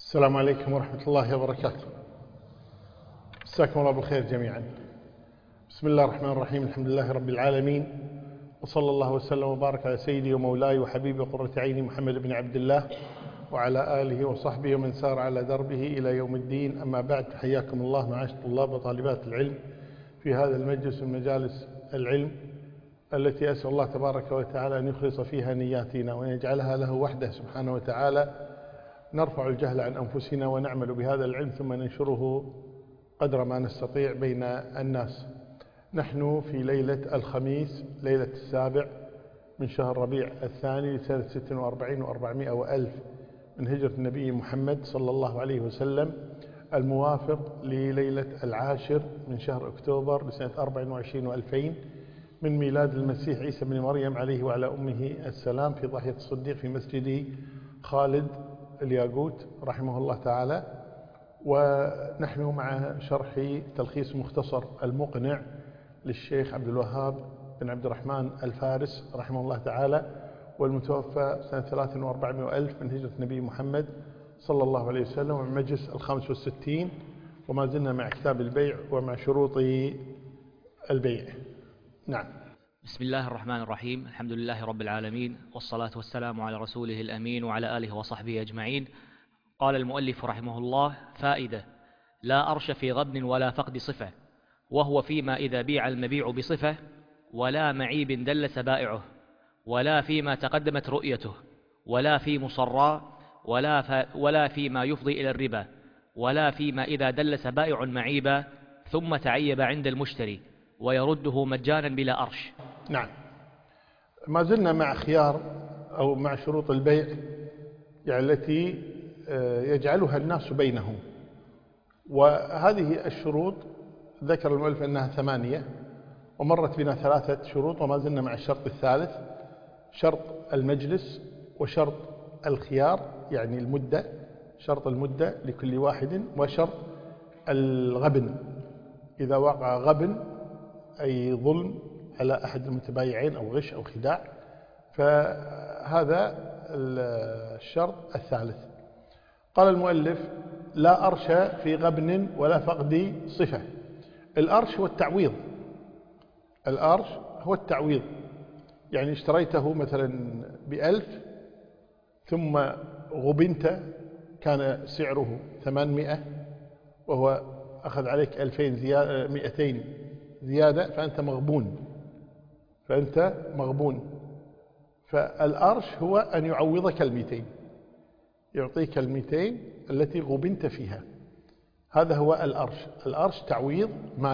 السلام عليكم ورحمة الله وبركاته. مساكم الله بالخير جميعا. بسم الله الرحمن الرحيم. الحمد لله رب العالمين، وصلى الله وسلم وبارك على سيدي ومولاي وحبيبي وقرة عيني محمد بن عبد الله وعلى آله وصحبه ومن سار على دربه إلى يوم الدين. أما بعد، حياكم الله معاشر طلاب وطالبات العلم في هذا المجلس من مجالس العلم التي أسأل الله تبارك وتعالى أن يخلص فيها نياتنا وأن يجعلها له وحده سبحانه وتعالى. نرفع الجهل عن أنفسنا ونعمل بهذا العلم ثم ننشره قدر ما نستطيع بين الناس. نحن في ليلة الخميس، ليلة 7 من شهر ربيع الثاني لسنة 46 و400 وألف من هجرة النبي محمد صلى الله عليه وسلم، الموافق لليلة 10 من شهر أكتوبر لسنة 24 و2000 من ميلاد المسيح عيسى بن مريم عليه وعلى أمه السلام، في ضاحية الصديق في مسجد خالد الياقوت رحمه الله تعالى. ونحن مع شرح تلخيص مختصر المقنع للشيخ عبد الوهاب بن عبد الرحمن الفارس رحمه الله تعالى، والمتوفى سنة 43 و400 من هجرة النبي محمد صلى الله عليه وسلم، ومن مجلس 65. وما زلنا مع كتاب البيع ومع شروط البيع. نعم. بسم الله الرحمن الرحيم. الحمد لله رب العالمين، والصلاة والسلام على رسوله الأمين وعلى آله وصحبه أجمعين. قال المؤلف رحمه الله: فائدة: لا أرش في غبن ولا فقد صفة، وهو فيما إذا بيع المبيع بصفة، ولا معيب دلس بائعه، ولا فيما تقدمت رؤيته، ولا في مصراء، ولا فيما يفضي إلى الربا، ولا فيما إذا دلس بائع معيبا ثم تعيب عند المشتري ويرده مجانا بلا أرش. نعم. ما زلنا مع خيار أو مع شروط البيع، يعني التي يجعلها الناس بينهم. وهذه الشروط ذكر المؤلف أنها 8، ومرت بنا 3 شروط، وما زلنا مع الشرط الثالث، شرط المجلس وشرط الخيار يعني المدة، شرط المدة لكل واحد، وشرط الغبن إذا وقع غبن أي ظلم على أحد المتبايعين أو غش أو خداع، فهذا الشرط الثالث. قال المؤلف: لا أرش في غبن ولا فقد صفة. الأرش هو التعويض. الأرش هو التعويض، يعني اشتريته مثلا ب1000 ثم غبنت، كان سعره 800 وهو أخذ عليك 200 زيادة، فأنت مغبون. فالأرش هو أن يعوضك 200، يعطيك 200 التي غبنت فيها. هذا هو الأرش. الأرش تعويض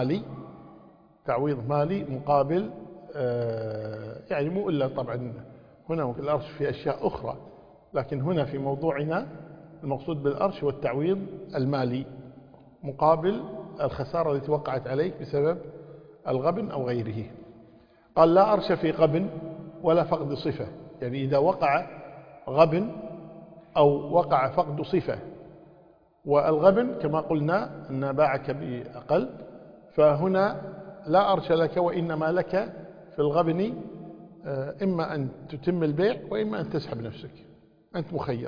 مالي مقابل يعني مو إلا طبعا هنا الأرش في أشياء أخرى، لكن هنا في موضوعنا المقصود بالأرش هو التعويض المالي مقابل الخسارة التي وقعت عليك بسبب الغبن أو غيره. قال: لا أرش في غبن ولا فقد صفة، يعني إذا وقع غبن أو وقع فقد صفة. والغبن كما قلنا أن باعك بأقل، فهنا لا أرش لك، وإنما لك في الغبن إما أن تتم البيع وإما أن تسحب نفسك، أنت مخير.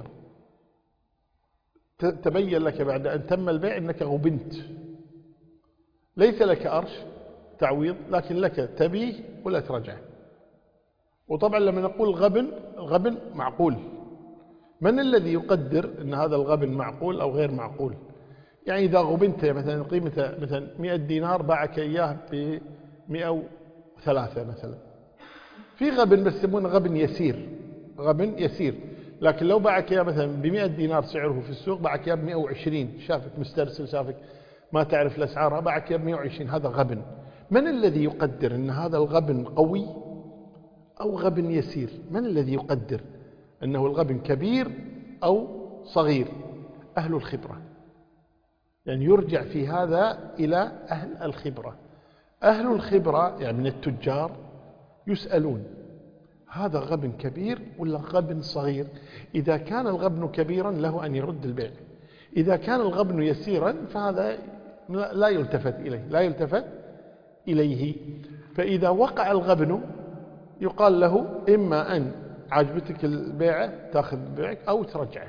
تبين لك بعد أن تم البيع أنك غبنت، ليس لك أرش تعويض، لكن لك تبيه ولا ترجع. وطبعا لما نقول الغبن معقول. من الذي يقدر أن هذا الغبن معقول أو غير معقول؟ يعني إذا غبنت مثلا قيمته مثلا 100 دينار، باعك إياه ب 103 مثلا، في غبن بس يسمونه غبن يسير. لكن لو باعك إياه مثلا ب 100 دينار سعره في السوق، باعك إياه ب 120، شافك مسترسل، شافك ما تعرف الأسعار، باعك إياه ب 120، هذا غبن. من الذي يقدر أن هذا الغبن قوي أو غبن يسير؟ من الذي يقدر أنه الغبن كبير أو صغير؟ أهل الخبرة. يعني يرجع في هذا إلى أهل الخبرة. أهل الخبرة يعني من التجار يسألون: هذا غبن كبير ولا غبن صغير؟ إذا كان الغبن كبيرا له أن يرد البيع، إذا كان الغبن يسيرا فهذا لا يلتفت إليه. فإذا وقع الغبن يقال له: إما أن عجبتك البيعة تأخذ بيعك أو ترجعه،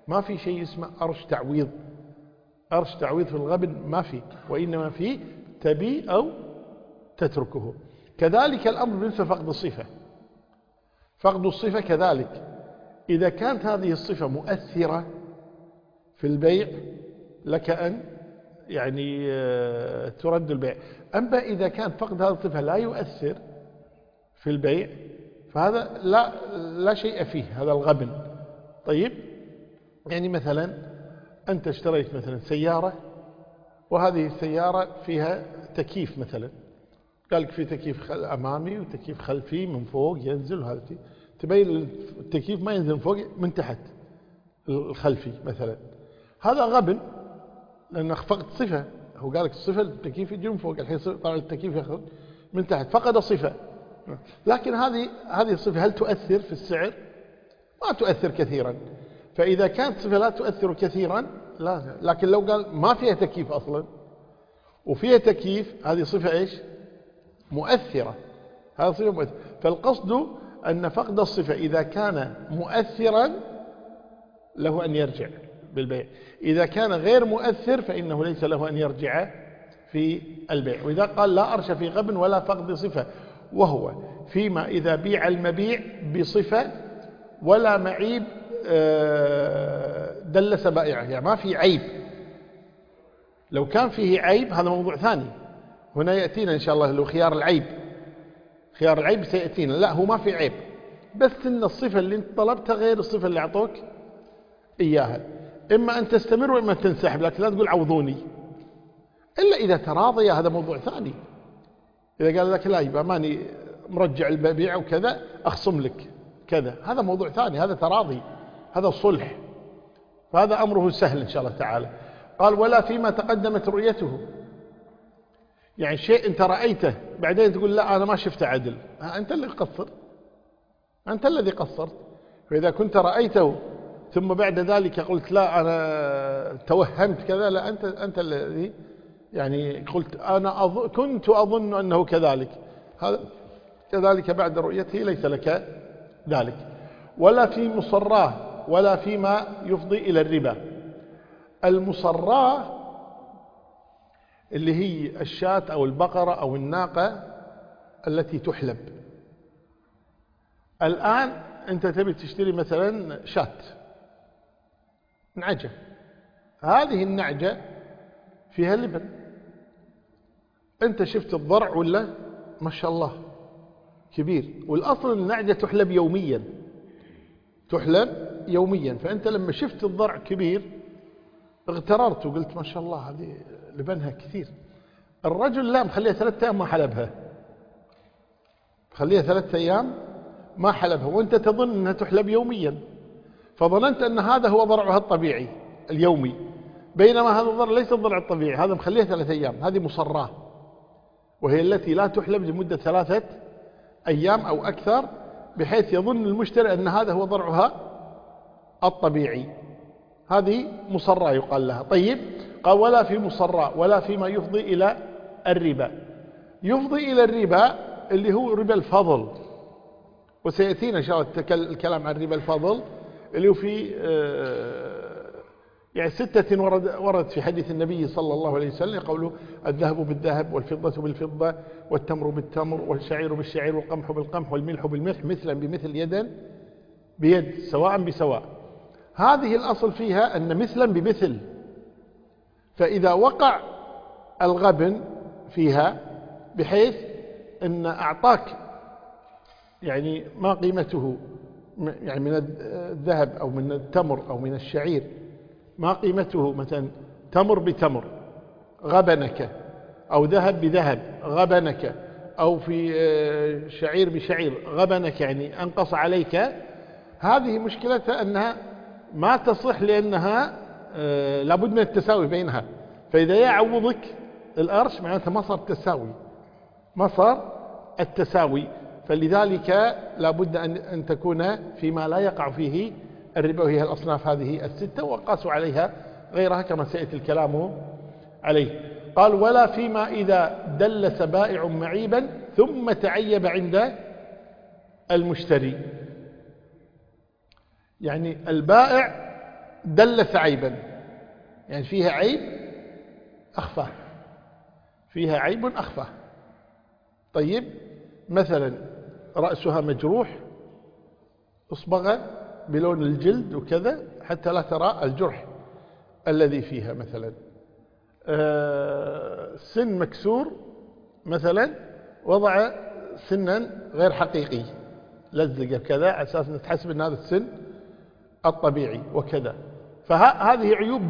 ما في شيء اسمه أرش تعويض. أرش تعويض في الغبن ما في، وإنما في تبي أو تتركه. كذلك الأمر بالنسبة فقد الصفة. فقد الصفة كذلك، إذا كانت هذه الصفة مؤثرة في البيع لك أن يعني ترد البيع. أما إذا كان فقد هذه الصفة لا يؤثر في البيع فهذا لا شيء فيه، هذا الغبن. طيب، يعني مثلا أنت اشتريت مثلا سيارة، وهذه السيارة فيها تكييف مثلا، قال لك في تكييف أمامي وتكييف خلفي من فوق ينزل، وهذا تبين التكييف ما ينزل من فوق، من تحت الخلفي مثلا. هذا غبن لأنه فقد صفة. هو قال لك الصفة التكييف يجي من فوق، الحين طبعا التكييف يخرج من تحت، فقد صفة. لكن هذه الصفة هل تؤثر في السعر؟ ما تؤثر كثيرا. فإذا كانت صفة لا تؤثر كثيرا لا. لكن لو قال ما فيها تكييف أصلا وفيها تكييف، هذه صفة إيش؟ مؤثرة. هذه صفة مؤثرة. فالقصد أن فقد الصفة إذا كان مؤثرا له أن يرجع بالبيع، إذا كان غير مؤثر فإنه ليس له أن يرجع في البيع. وإذا قال لا أرش في غبن ولا فقد صفة، وهو فيما إذا بيع المبيع بصفة ولا معيب دلس بائعه، يعني ما في عيب. لو كان فيه عيب هذا موضوع ثاني، هنا يأتينا إن شاء الله له خيار العيب. خيار العيب سيأتينا. لا، هو ما في عيب، بس إن الصفة اللي انت طلبتها غير الصفة اللي أعطوك إياها. إما أن تستمر وإما أن تنسحب، لكن لا تقول عوضوني إلا إذا تراضي، هذا موضوع ثاني. إذا قال لك لا يبقى ماني مرجع البيع وكذا أخصم لك كذا، هذا موضوع ثاني، هذا تراضي، هذا صلح، فهذا أمره سهل إن شاء الله تعالى. قال ولا فيما تقدمت رؤيته، يعني شيء أنت رأيته بعدين تقول لا أنا ما شفته عدل، أنت اللي قصرت، أنت الذي قصرت. فإذا كنت رأيته ثم بعد ذلك قلت لا أنا توهمت كذا، لا أنت الذي يعني قلت أنا كنت أظن أنه كذلك، هذا كذلك بعد رؤيته ليس لك ذلك. ولا في مصراه ولا فيما يفضي إلى الربا. المصراه اللي هي الشاة أو البقرة أو الناقة التي تحلب. الآن أنت تبي تشتري مثلا شاة، نعجة، هذه النعجة فيها لبن، أنت شفت الضرع ولا ما شاء الله كبير، والأصل النعجة تحلب يوميا، تحلب يوميا. فأنت لما شفت الضرع كبير اغتررت وقلت ما شاء الله هذه لبنها كثير. الرجل لا، مخليها 3 أيام ما حلبها، مخليها 3 أيام ما حلبها، وأنت تظن أنها تحلب يوميا، فظننت أن هذا هو ضرعها الطبيعي اليومي، بينما هذا الضرع ليس الضرع الطبيعي، هذا مخليها 3 أيام. هذه مصراه، وهي التي لا تحلب لمدة 3 أيام أو أكثر، بحيث يظن المشتري أن هذا هو ضرعها الطبيعي. هذه مصراه يقال لها. طيب، قال ولا في مصراه ولا فيما يفضي إلى الربا. يفضي إلى الربا اللي هو ربا الفضل، وسيأتينا إن شاء الله الكلام عن ربا الفضل اللي هو في يعني 6 ورد في حديث النبي صلى الله عليه وسلم قوله الذهب بالذهب والفضة بالفضة والتمر بالتمر والشعير بالشعير والقمح بالقمح والملح بالملح مثلا بمثل يدا بيد سواء بسواء. هذه الأصل فيها أن مثلا بمثل، فإذا وقع الغبن فيها بحيث أن أعطاك يعني ما قيمته يعني من الذهب أو من التمر أو من الشعير ما قيمته مثلا تمر بتمر غبنك، أو ذهب بذهب غبنك، أو في شعير بشعير غبنك، يعني أنقص عليك، هذه مشكلتها أنها ما تصح لأنها لابد من التساوي بينها. فإذا يعوضك الأرش معناتها ما صار التساوي، ما صار التساوي. فلذلك لابد أن تكون فيما لا يقع فيه الربا، وهي الأصناف هذه 6، وقاسوا عليها غيرها كما سيأتي الكلام عليه. قال ولا فيما إذا دلس بائع معيبا ثم تعيب عند المشتري. يعني البائع دلس عيبا، يعني فيها عيب أخفاه، فيها عيب أخفاه. طيب مثلا رأسها مجروح، أصبغ بلون الجلد وكذا حتى لا ترى الجرح الذي فيها. مثلا سن مكسور، مثلا وضع سنا غير حقيقي، لزق كذا على أساس نتحسب أن هذا السن الطبيعي وكذا. فهذه عيوب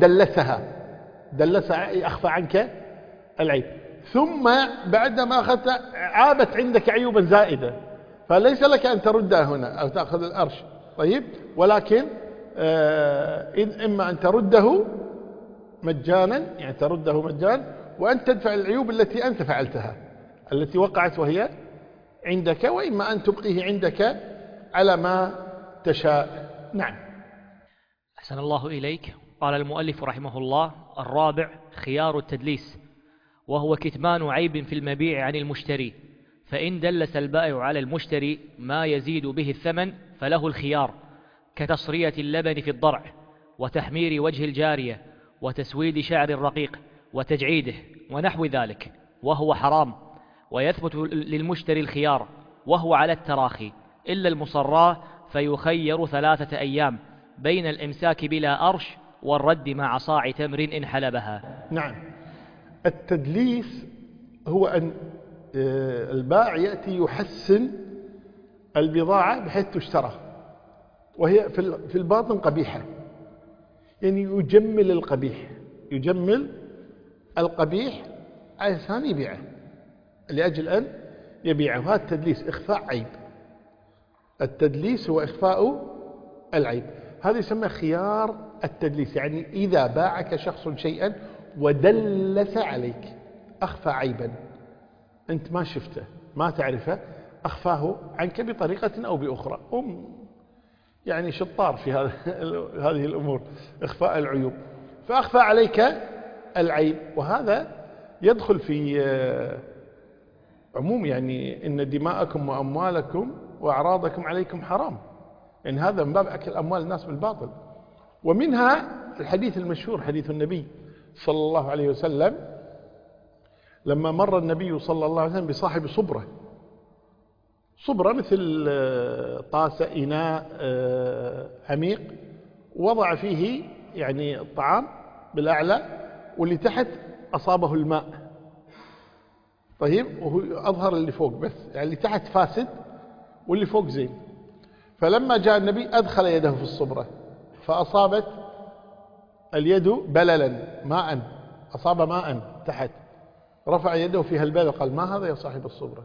دلسها أخفى عنك العيب. ثم بعدما أخذت عابت عندك عيوبا زائدة، فليس لك أن تردها هنا أو تأخذ الأرش. طيب ولكن إما أن ترده مجانا، يعني ترده مجانا، وأن تدفع العيوب التي أنت فعلتها التي وقعت وهي عندك، وإما أن تبقيه عندك على ما تشاء. نعم. أحسن الله إليك. قال المؤلف رحمه الله: الرابع خيار التدليس، وهو كتمان عيب في المبيع عن المشتري، فإن دلس البائع على المشتري ما يزيد به الثمن فله الخيار، كتصرية اللبن في الضرع، وتحمير وجه الجارية، وتسويد شعر الرقيق، وتجعيده، ونحو ذلك، وهو حرام. ويثبت للمشتري الخيار وهو على التراخي، إلا المصراه فيخير 3 أيام بين الإمساك بلا أرش والرد مع صاع تمر إن حلبها. نعم. التدليس هو أن البائع يأتي يحسن البضاعة بحيث تشترى وهي في الباطن قبيحة، يعني يجمل القبيح، يجمل القبيح عشان يبيعه، لأجل أن يبيعه. هذا التدليس إخفاء عيب. التدليس هو إخفاء العيب، هذا يسمى خيار التدليس. يعني إذا باعك شخص شيئا ودلس عليك، أخفى عيبا أنت ما شفته ما تعرفه، أخفاه عنك بطريقة أو بأخرى. يعني شطار في هذه الأمور، إخفاء العيوب، فأخفى عليك العيب. وهذا يدخل في عموم، يعني إن دماءكم وأموالكم وأعراضكم عليكم حرام، يعني هذا من باب أكل أموال الناس بالباطل. ومنها الحديث المشهور، حديث النبي صلى الله عليه وسلم لما مر النبي صلى الله عليه وسلم بصاحب صبرة مثل طاسة إناء عميق، وضع فيه يعني الطعام بالأعلى، واللي تحت أصابه الماء. طيب وهو أظهر اللي فوق بس، يعني اللي تحت فاسد واللي فوق زين. فلما جاء النبي أدخل يده في الصبرة فأصابت اليد بللا، ماء، أصاب ماء تحت، رفع يده فيها البلل، قال: ما هذا يا صاحب الصبرة؟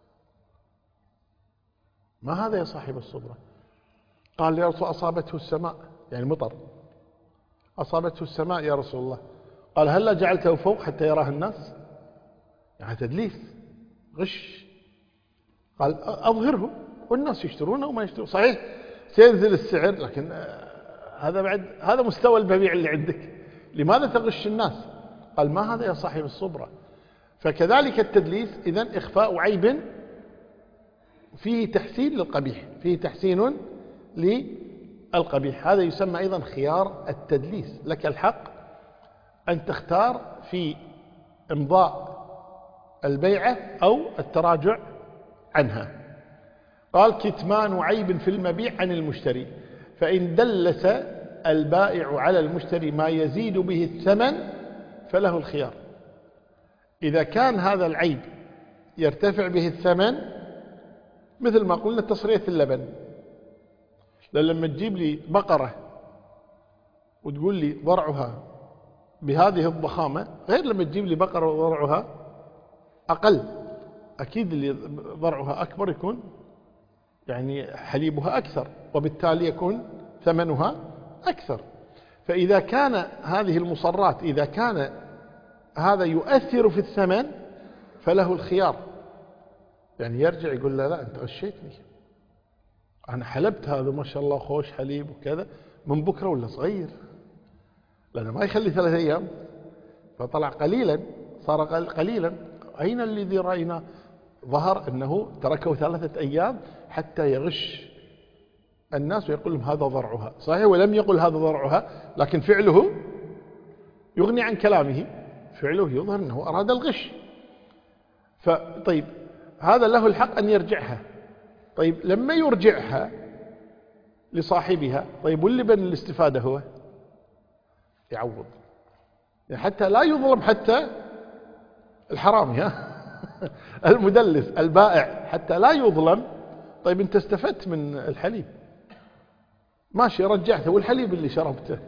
ما هذا يا صاحب الصبرة؟ قال: يا رسول أصابته السماء، يعني مطر، أصابته السماء يا رسول الله. قال: هلا جعلته فوق حتى يراه الناس؟ يعني تدليس، غش. قال: أظهره والناس يشترونه وما يشترون. صحيح سينزل السعر، لكن هذا مستوى المبيع اللي عندك، لماذا تغش الناس؟ قال: ما هذا يا صاحب الصبرة. فكذلك التدليس إذن إخفاء عيب فيه تحسين للقبيح، فيه تحسين للقبيح. هذا يسمى أيضا خيار التدليس. لك الحق أن تختار في إمضاء البيعة أو التراجع عنها. قال: كتمان عيب في المبيع عن المشتري، فإن دلس البائع على المشتري ما يزيد به الثمن فله الخيار. إذا كان هذا العيب يرتفع به الثمن، مثل ما قلنا تصرية اللبن، لما تجيب لي بقرة وتقول لي ضرعها بهذه الضخامة غير لما تجيب لي بقرة وضرعها أقل. أكيد اللي ضرعها أكبر يكون يعني حليبها أكثر، وبالتالي يكون ثمنها أكثر. فإذا كان هذه المصرات، إذا كان هذا يؤثر في الثمن فله الخيار، يعني يرجع يقول: لا أنت غشيتني، أنا حلبت هذا ما شاء الله خوش حليب وكذا، من بكرة ولا صغير، لأنه ما يخلي 3 أيام، فطلع قليلا، صار قليلا. أين الذي رأينا ظهر أنه تركه 3 أيام حتى يغش الناس ويقول لهم هذا ضرعها، صحيح ولم يقل هذا ضرعها، لكن فعله يغني عن كلامه، فعله يظهر أنه أراد الغش. طيب هذا له الحق أن يرجعها. طيب لما يرجعها لصاحبها، طيب واللبن الاستفادة هو يعوض، يعني حتى لا يظلم حتى الحرامي المدلس البائع حتى لا يظلم. طيب انت استفدت من الحليب، ماشي رجعته، والحليب اللي شربته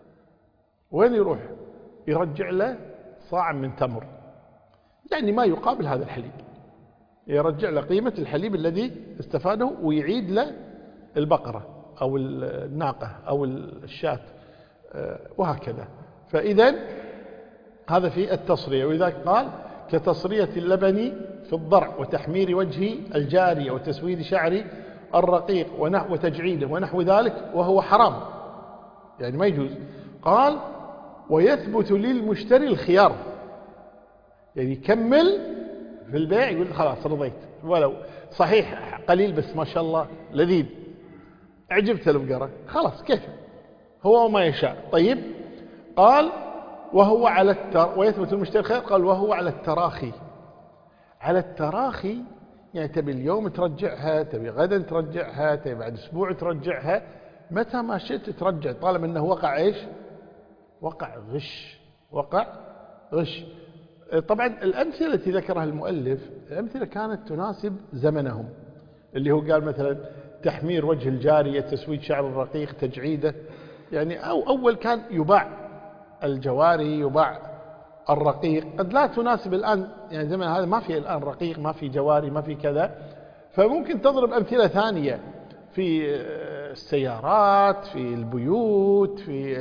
وين يروح؟ يرجع له صاع من تمر، يعني ما يقابل هذا الحليب، يرجع له قيمة الحليب الذي استفاده، ويعيد له البقرة أو الناقة أو الشاة وهكذا. فإذا هذا في التصرية. وإذا قال كتصرية اللبن في الضرع وتحمير وجه الجارية وتسويد شعر الرقيق وتجعيده ونحو ذلك، وهو حرام يعني ما يجوز. قال ويثبت للمشتري الخيار، يعني يكمل في البيع، يقول خلاص رضيت، ولو صحيح قليل بس ما شاء الله لذيذ، عجبت البقرة، خلاص كيف هو ما يشاء. طيب قال وهو على ويثبت المشتري الخيار، قال وهو على التراخي. على التراخي يعني تبي اليوم ترجعها، تبي غدا ترجعها، تبي بعد اسبوع ترجعها، متى ما شئت ترجع، طالما انه وقع ايش؟ وقع غش، وقع غش. طبعا الامثله التي ذكرها المؤلف الامثله كانت تناسب زمنهم، اللي هو قال مثلا تحمير وجه الجاريه، تسويد شعر الرقيق، تجعيده، يعني اول كان يباع الجواري، يباع الرقيق، قد لا تناسب الآن، يعني زمن هذا ما في الآن رقيق، ما في جواري، ما في كذا. فممكن تضرب أمثلة ثانية في السيارات، في البيوت، في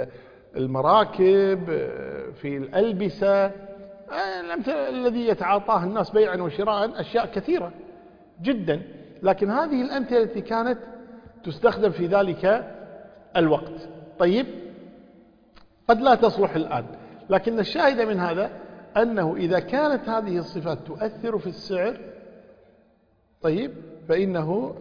المراكب، في الألبسة، الأمثلة الذي يتعاطاها الناس بيعا وشراء أشياء كثيرة جدا. لكن هذه الأمثلة التي كانت تستخدم في ذلك الوقت، طيب قد لا تصلح الآن. لكن الشاهد من هذا أنه إذا كانت هذه الصفات تؤثر في السعر، طيب فإنه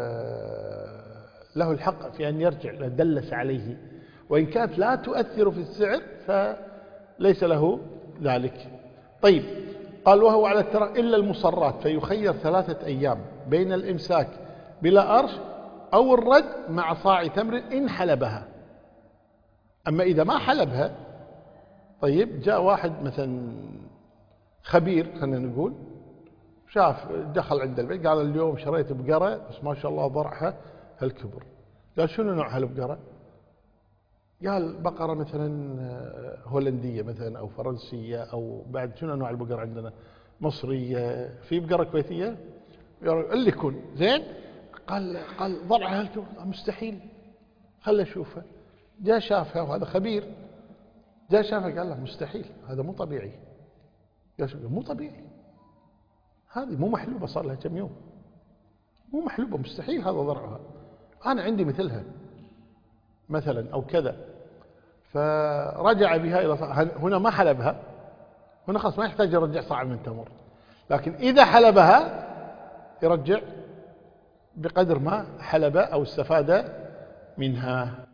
له الحق في أن يرجع لدلس عليه، وإن كانت لا تؤثر في السعر فليس له ذلك. طيب قال وهو على التراخي إلا المصرات، فيخير 3 أيام بين الإمساك بلا أرش أو الرد مع صاع تمر إن حلبها. أما إذا ما حلبها، طيب جاء واحد مثلا خبير خلينا نقول، شاف دخل عند البيت قال اليوم شريت بقرة بس ما شاء الله ضرعها هالكبر. قال شنو نوع هالبقرة؟ قال بقرة مثلا هولندية مثلا أو فرنسية، أو بعد شنو نوع البقرة عندنا؟ مصرية، في بقرة كويتية، اللي يكون زين. قال ضرعها هالكبر، مستحيل، خلى أشوفها. جاء شافها وهذا خبير، جاء شافها قال له مستحيل، هذا مو طبيعي. قال مو طبيعي، هذه مو محلوبة، صار لها كم يوم مو محلوبة، مستحيل هذا ضرعها، أنا عندي مثلها مثلا أو كذا. فرجع بها إلى هنا ما حلبها، هنا خلاص ما يحتاج يرجع صاع من تمر. لكن إذا حلبها يرجع بقدر ما حلب أو استفاد منها.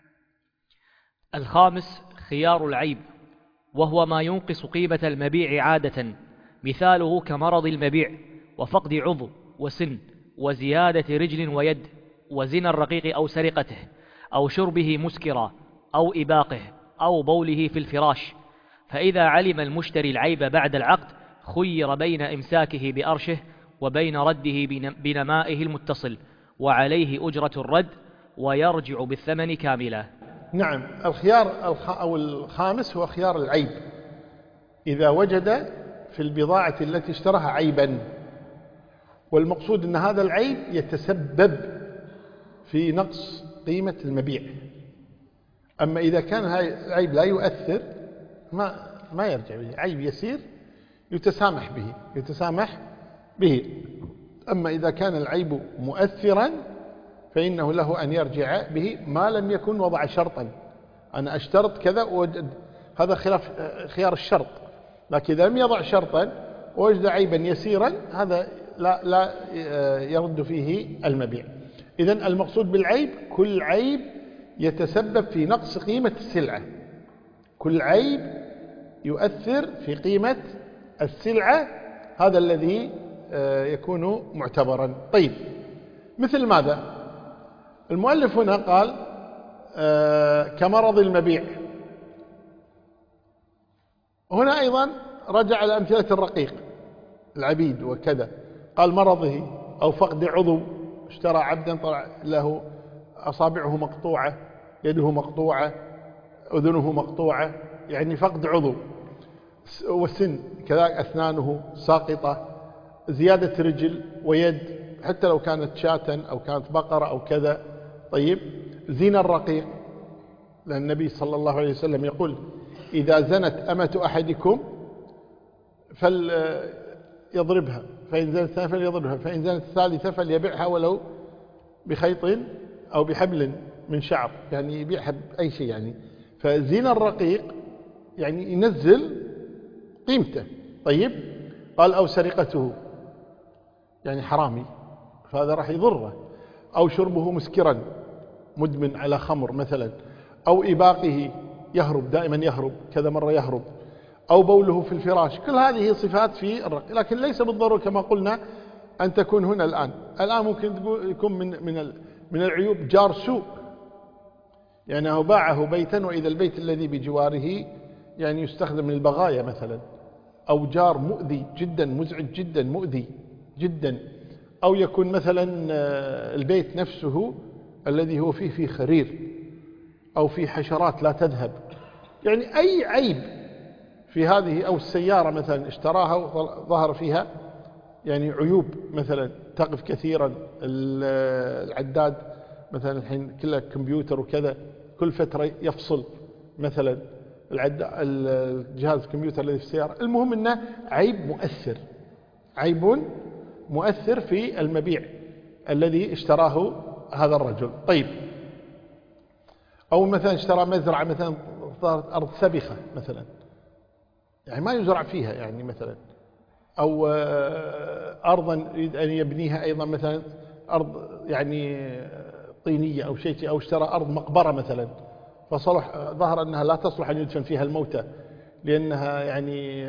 الخامس خيار العيب، وهو ما ينقص قيمة المبيع عادة، مثاله كمرض المبيع وفقد عضو وسن وزيادة رجل ويد وزنا الرقيق أو سرقته أو شربه مسكرا أو إباقه أو بوله في الفراش. فإذا علم المشتري العيب بعد العقد خير بين إمساكه بأرشه وبين رده بنمائه المتصل، وعليه أجرة الرد ويرجع بالثمن كاملا. نعم، الخيار أو الخامس هو خيار العيب، إذا وجد في البضاعة التي اشتراها عيبا، والمقصود أن هذا العيب يتسبب في نقص قيمة المبيع. أما إذا كان هذا العيب لا يؤثر ما يرجع به، عيب يسير يتسامح به. أما إذا كان العيب مؤثرا فإنه له أن يرجع به ما لم يكن وضع شرطا، أنا أشترط كذا ووجد، هذا خلاف خيار الشرط. لكن إذا لم يضع شرطا ووجد عيبا يسيرا هذا لا يرد فيه المبيع. إذن المقصود بالعيب كل عيب يتسبب في نقص قيمة السلعة، كل عيب يؤثر في قيمة السلعة، هذا الذي يكون معتبرا. طيب، مثل ماذا؟ المؤلف هنا قال كمرض المبيع. هنا أيضا رجع على أمثلة الرقيق العبيد وكذا، قال مرضه أو فقد عضو، اشترى عبدا طلع له أصابعه مقطوعة، يده مقطوعة، أذنه مقطوعة، يعني فقد عضو. والسن كذلك، أسنانه ساقطة، زيادة رجل ويد حتى لو كانت شاة أو كانت بقرة أو كذا. طيب، زنا الرقيق، لأن النبي صلى الله عليه وسلم يقول إذا زنت أمة أحدكم فليضربها، فإن زنت الثانية فليضربها، فإن زنت الثالثة فليبيعها ولو بخيط أو بحبل من شعر، يعني يبيعها بأي شيء يعني. فزنا الرقيق يعني ينزل قيمته. طيب، قال أو سرقته، يعني حرامي، فهذا راح يضره. أو شربه مسكرا، مدمن على خمر مثلا. أو إباقه، يهرب دائما، يهرب كذا مرة يهرب. أو بوله في الفراش. كل هذه صفات في الرقيق، لكن ليس بالضرورة كما قلنا أن تكون هنا الآن ممكن يكون من العيوب جار سوء، يعني هو باعه بيتا وإذا البيت الذي بجواره يعني يستخدم للبغايا مثلا. أو جار مؤذي جدا، مزعج جدا، مؤذي جدا. أو يكون مثلا البيت نفسه الذي هو فيه خرير أو فيه حشرات لا تذهب، يعني أي عيب في هذه. أو السيارة مثلا اشتراها وظهر فيها يعني عيوب، مثلا تقف كثيرا، العداد مثلا الحين كله كمبيوتر وكذا، كل فترة يفصل مثلا الجهاز الكمبيوتر الذي في السيارة. المهم أنه عيب مؤثر، عيب مؤثر في المبيع الذي اشتراه هذا الرجل. طيب، أو مثلا اشترى مزرعة مثلا صارت أرض سبخة مثلا، يعني ما يزرع فيها يعني مثلا. أو أرضا يريد أن يبنيها أيضا مثلا أرض يعني طينية أو شيء. أو اشترى أرض مقبرة مثلا، ظهر أنها لا تصلح أن يدفن فيها الموتى لأنها يعني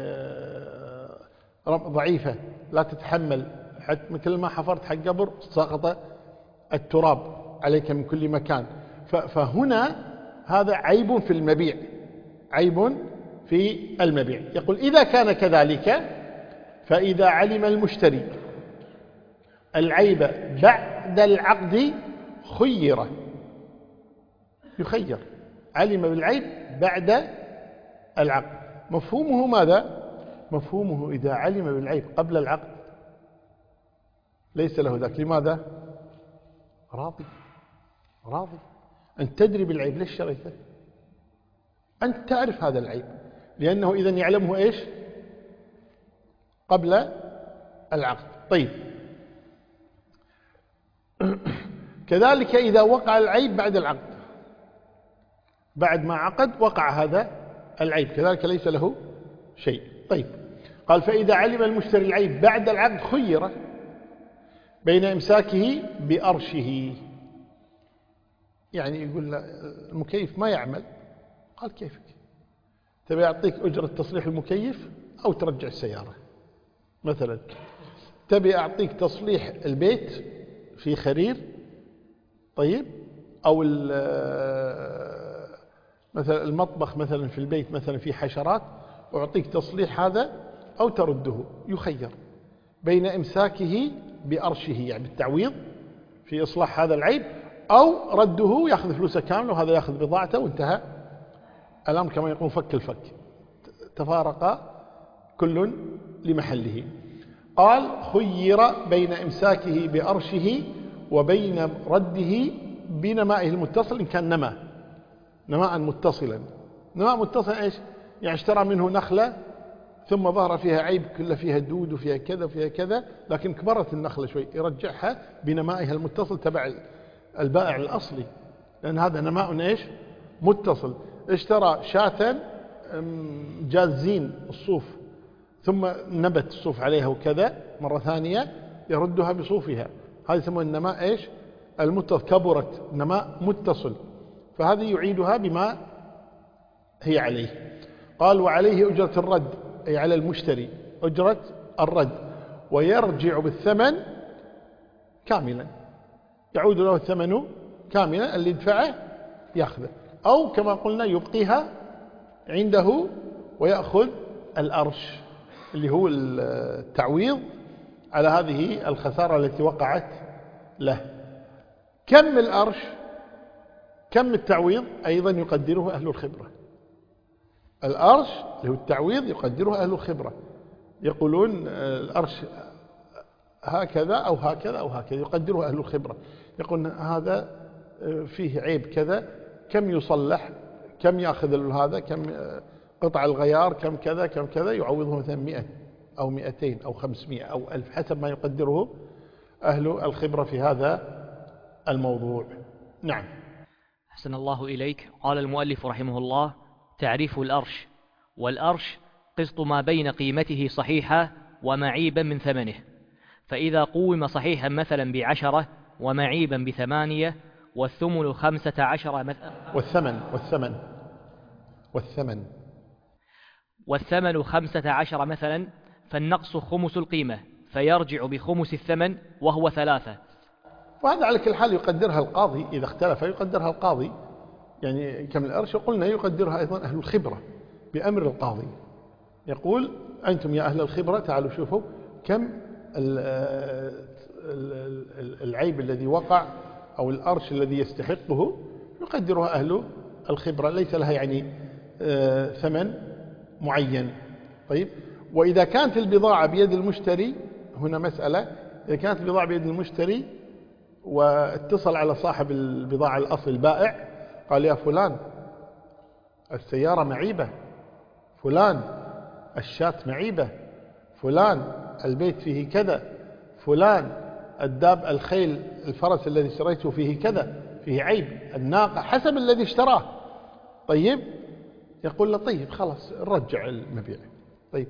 ضعيفة لا تتحمل، حتى مثل ما حفرت حق قبر سقط التراب عليك من كل مكان. فهنا هذا عيب في المبيع، عيب في المبيع. يقول إذا كان كذلك فإذا علم المشتري العيب بعد العقد خير، يخير، علم بالعيب بعد العقد. مفهومه ماذا؟ مفهومه إذا علم بالعيب قبل العقد ليس له ذاك. لماذا؟ راضي. أنت تدري بالعيب، ليش شريته؟ أنت تعرف هذا العيب، لأنه إذا يعلمه إيش؟ قبل العقد. طيب، كذلك إذا وقع العيب بعد العقد، بعد ما عقد وقع هذا العيب، كذلك ليس له شيء. طيب، قال فإذا علم المشتري العيب بعد العقد خير بين إمساكه بأرشه. يعني يقول المكيف ما يعمل، قال كيفك، تبي أعطيك أجرة تصليح المكيف أو ترجع السيارة مثلا، تبي أعطيك تصليح البيت في خرير، طيب، أو مثلا المطبخ مثلا في البيت مثلا في حشرات، أعطيك تصليح هذا أو ترده. يخير بين إمساكه بأرشه، يعني بالتعويض في إصلاح هذا العيب، أو رده يأخذ فلوسه كامل وهذا يأخذ بضاعته وانتهى الأمر، كما يقول فك الفك، تفارق كل لمحله. قال خير بين إمساكه بأرشه وبين رده بنمائه المتصل، إن كان نماء متصلا. نماء متصل إيش؟ يعني اشترى منه نخلة ثم ظهر فيها عيب، كلها فيها دود وفيها كذا وفيها كذا، لكن كبرت النخلة شوي، يرجعها بنمائها المتصل تبع البائع الأصلي، لأن هذا نماء إيش؟ متصل. اشترى شاة جازين الصوف ثم نبت الصوف عليها وكذا مرة ثانية، يردها بصوفها، هذا يسمونه النماء إيش؟ كبرت إنما متصل، فهذه يعيدها بما هي عليه. قال وعليه أجرة الرد، أي على المشتري أجرة الرد، ويرجع بالثمن كاملا، يعود له الثمن كاملا، اللي يدفعه يأخذه، أو كما قلنا يبقيها عنده ويأخذ الأرش اللي هو التعويض على هذه الخسارة التي وقعت له. كم الأرش، كم التعويض أيضا يقدره أهل الخبرة. الأرش اللي هو التعويض يقدره أهل الخبرة، يقولون الأرش هكذا أو هكذا أو هكذا، يقدره أهل الخبرة، يقولون هذا فيه عيب كذا، كم يصلح، كم يأخذ هذا، كم قطع الغيار، كم كذا كم كذا، يعوضه مثلا 100 أو 200 أو 500 أو 1000 حسب ما يقدره أهل الخبرة في هذا الموضوع. نعم. أحسن الله إليك. قال المؤلف رحمه الله: تعريف الأرش: والأرش قسط ما بين قيمته صحيحة ومعيبا من ثمنه، فإذا قوم صحيحا مثلا ب10 ومعيبا ب8 والثمن 15 مثلا والثمن 15 مثلا، فالنقص خمس القيمة، فيرجع بخمس الثمن وهو 3. وهذا على كل حال يقدرها القاضي، إذا اختلف يقدرها القاضي، يعني كم الأرش قلنا يقدرها أيضا أهل الخبرة بأمر القاضي، يقول أنتم يا أهل الخبرة تعالوا شوفوا كم العيب الذي وقع أو الأرش الذي يستحقه، يقدرها أهل الخبرة، ليس لها يعني ثمن معين. طيب، وإذا كانت البضاعة بيد المشتري، هنا مسألة، إذا كانت البضاعة بيد المشتري واتصل على صاحب البضاعة الأصل البائع قال يا فلان السيارة معيبة، فلان الشاة معيبة، فلان البيت فيه كذا، فلان الخيل الفرس الذي اشتريته فيه كذا، فيه عيب، الناقة، حسب الذي اشتراه. طيب، يقول له طيب خلاص نرجع المبيع. طيب،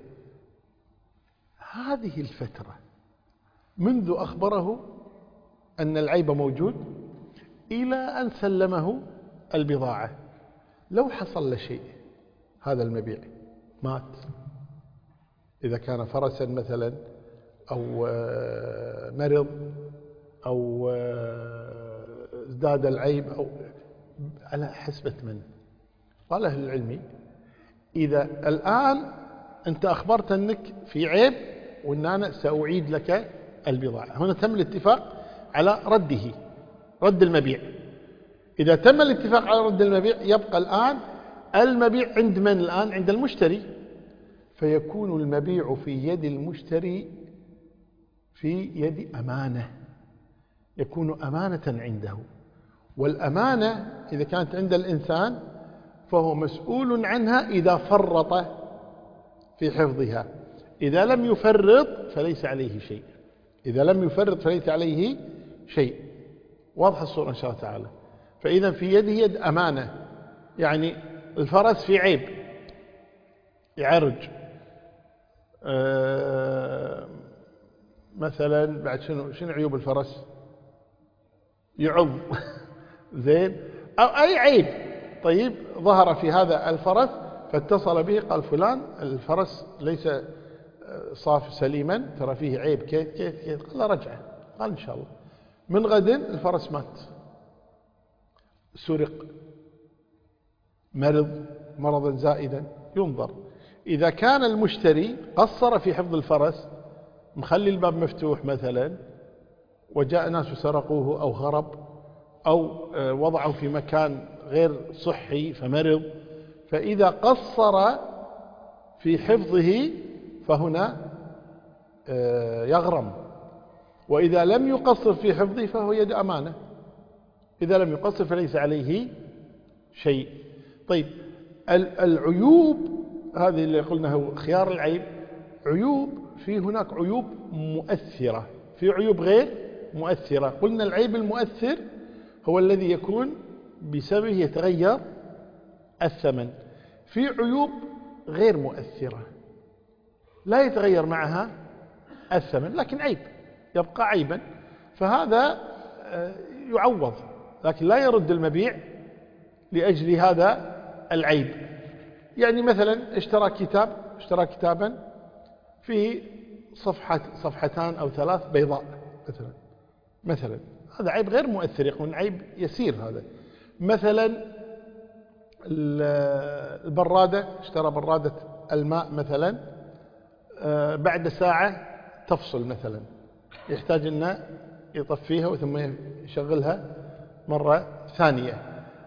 هذه الفترة منذ أخبره أن العيب موجود إلى أن سلمه البضاعة، لو حصل له شيء، هذا المبيع مات، إذا كان فرسا مثلا أو مرض أو ازداد العيب أو على حسبة من، قال أهل العلم إذا الآن أنت أخبرت أنك في عيب وأن أنا سأعيد لك البضاعة، هنا تم الاتفاق على رد المبيع. إذا تم الاتفاق على رد المبيع يبقى الآن المبيع عند من؟ الآن عند المشتري، فيكون المبيع في يد المشتري في يد أمانة، يكون أمانة عنده، والأمانة إذا كانت عند الإنسان فهو مسؤول عنها إذا فرط في حفظها، إذا لم يفرط فليس عليه شيء، إذا لم يفرط فليس عليه شيء. واضح الصورة إن شاء الله تعالى. فإذا في يده يد أمانة، يعني الفرس في عيب، يعرج مثلا، بعد شنو عيوب الفرس؟ يعض زين، أو أي عيب. طيب، ظهر في هذا الفرس فاتصل به قال فلان الفرس ليس صاف سليما، ترى فيه عيب كيف كيف كيف، قال رجعه، قال إن شاء الله. من غد الفرس مات، سرق، مرض مرضا زائدا، ينظر. إذا كان المشتري قصر في حفظ الفرس، مخلي الباب مفتوح مثلا وجاء ناس وسرقوه أو هرب أو وضعه في مكان غير صحي فمرض، فإذا قصر في حفظه فهنا يغرم، وإذا لم يقصر في حفظه فهو يد أمانة، إذا لم يقصر فليس عليه شيء. طيب، العيوب هذه اللي قلنا خيار العيب، عيوب، في هناك عيوب مؤثرة، في عيوب غير مؤثرة. قلنا العيب المؤثر هو الذي يكون بسببه يتغير الثمن، في عيوب غير مؤثرة لا يتغير معها الثمن لكن عيب، يبقى عيبا، فهذا يعوض، لكن لا يرد المبيع لأجل هذا العيب. يعني مثلا اشترى كتابا في صفحتان أو 3 بيضاء مثلا هذا عيب غير مؤثر، يكون عيب يسير. هذا مثلا البرادة، اشترى برادة الماء مثلا، بعد ساعة تفصل مثلا، يحتاج أنه يطفيها وثم يشغلها مرة ثانية.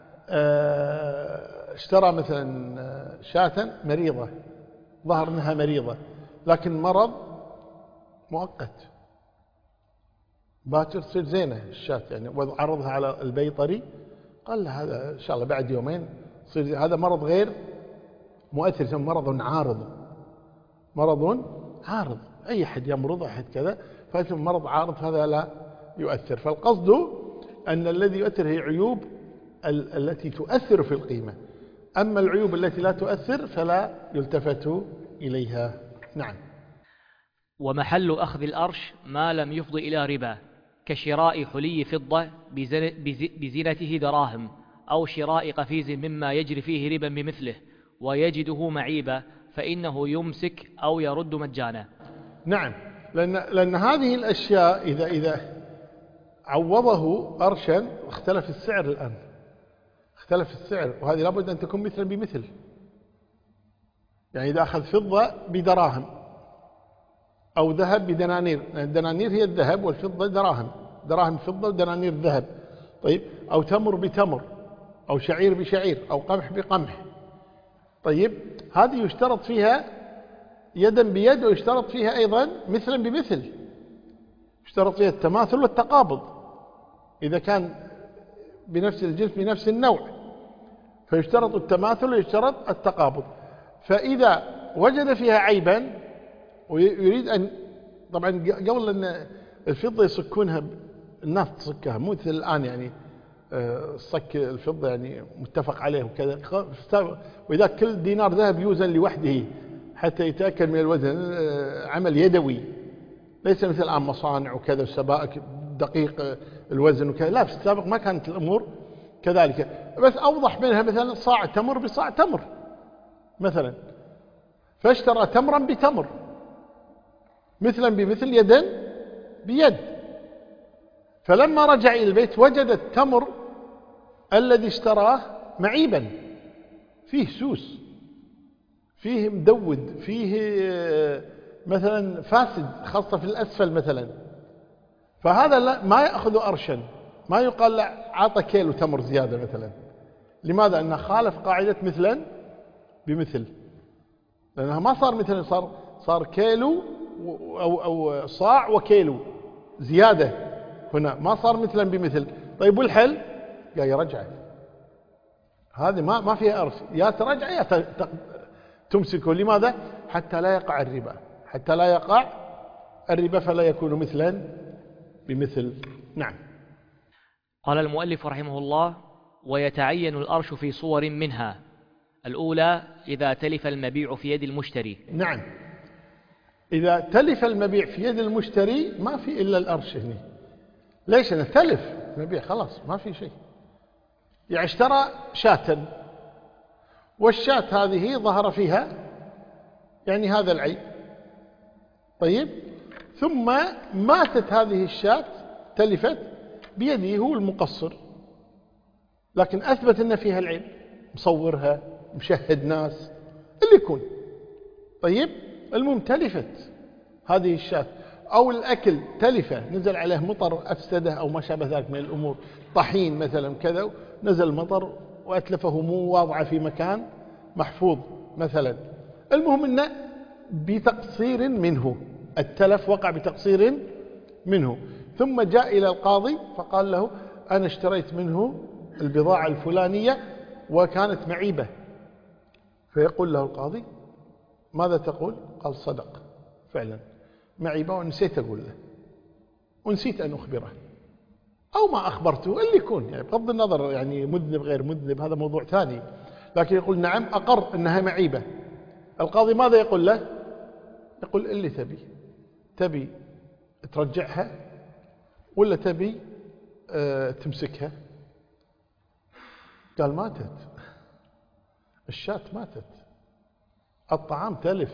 اشترى مثلا شاة مريضة، ظهر أنها مريضة لكن مرض مؤقت، باكر تصير زينة الشاة يعني، وعرضها على البيطري قال له هذا إن شاء الله بعد يومين تصير. هذا مرض غير مؤثر، يسمى مرض عارض، أي أحد يمرض أحد كذا فيسمى مرض عارض، هذا لا يؤثر. فالقصد أن الذي يؤثر هي عيوب التي تؤثر في القيمة، أما العيوب التي لا تؤثر فلا يلتفت إليها. نعم. ومحل أخذ الأرش ما لم يفضي إلى ربا، كشراء حلي فضة بزينته دراهم، أو شراء قفيز مما يجري فيه ربا بمثله ويجده معيبا، فإنه يمسك أو يرد مجانا. نعم، لأن هذه الأشياء إذا عوضه أرشا اختلف السعر الآن، اختلف السعر، وهذه لابد أن تكون مثلا بمثل. يعني إذا أخذ فضة بدراهم أو ذهب بدنانير، الدنانير هي الذهب والفضة دراهم فضة ودنانير ذهب، طيب، أو تمر بتمر أو شعير بشعير أو قمح بقمح، طيب، هذه يشترط فيها يدا بيد، ويشترط فيها أيضا مثلا بمثل، يشترط فيها التماثل والتقابض إذا كان بنفس الجنس بنفس النوع، فيشترط التماثل ويشترط التقابض. فإذا وجد فيها عيبا ويريد أن، طبعا قبل أن الفضة يصكونها الناس تصكها، مو مثل الآن يعني صك الفضة يعني متفق عليه وكذا، وإذا كل دينار ذهب يوزن لوحده حتى يتأكد من الوزن، عمل يدوي، ليس مثل الآن مصانع وكذا السبائك دقيق الوزن وكذا، لا، في السابق ما كانت الأمور كذلك. بس أوضح منها مثلا صاع تمر بصاع تمر مثلا، فاشترى تمرا بتمر مثلا بمثل يدا بيد، فلما رجع إلى البيت وجد التمر الذي اشتراه معيبا، فيه سوس، فيه مدود، فيه مثلا فاسد، خاصة في الأسفل مثلا، فهذا ما يأخذ أرشا، ما يقال لا عطى كيلو تمر زيادة مثلا. لماذا؟ أنه خالف قاعدة مثلا بمثل، لأنها ما صار مثلا، صار كيلو أو صاع وكيلو زيادة، هنا ما صار مثلا بمثل. طيب والحل؟ قال يرجع، هذه ما فيها أرش، يا ترجع يا تمسكه. لماذا؟ حتى لا يقع الربا، فلا يكون مثلا بمثل. نعم. قال المؤلف رحمه الله: ويتعين الأرش في صور منها: الأولى إذا تلف المبيع في يد المشتري. نعم، إذا تلف المبيع في يد المشتري ما في إلا الأرش هنا. ليش؟ أنا تلف المبيع خلاص ما في شيء، يعني اشترى شاة، والشاة هذه ظهر فيها يعني هذا العيب، طيب، ثم ماتت هذه الشاة، تلفت بيده هو المقصر، لكن أثبت أن فيها العيب، مصورها، مشهد ناس، اللي يكون، طيب، المهم تلفت هذه الشاة. أو الأكل تلفه، نزل عليه مطر أفسده أو ما شابه ذلك من الأمور، طحين مثلا كذا، نزل مطر وأتلفه، مو واضعه في مكان محفوظ مثلا، المهم أنه بتقصير منه، التلف وقع بتقصير منه، ثم جاء إلى القاضي فقال له أنا اشتريت منه البضاعة الفلانية وكانت معيبة، فيقول له القاضي ماذا تقول؟ قال صدق فعلا معيبة، ونسيت أقول له، ونسيت أن أخبره، أو ما أخبرته، اللي يكون يعني بغض النظر، يعني مذنب غير مذنب هذا موضوع ثاني، لكن يقول نعم أقر أنها معيبة. القاضي ماذا يقول له؟ يقول اللي تبي ترجعها، ولا تبي تمسكها؟ قال ماتت، الشاة ماتت، الطعام تلف،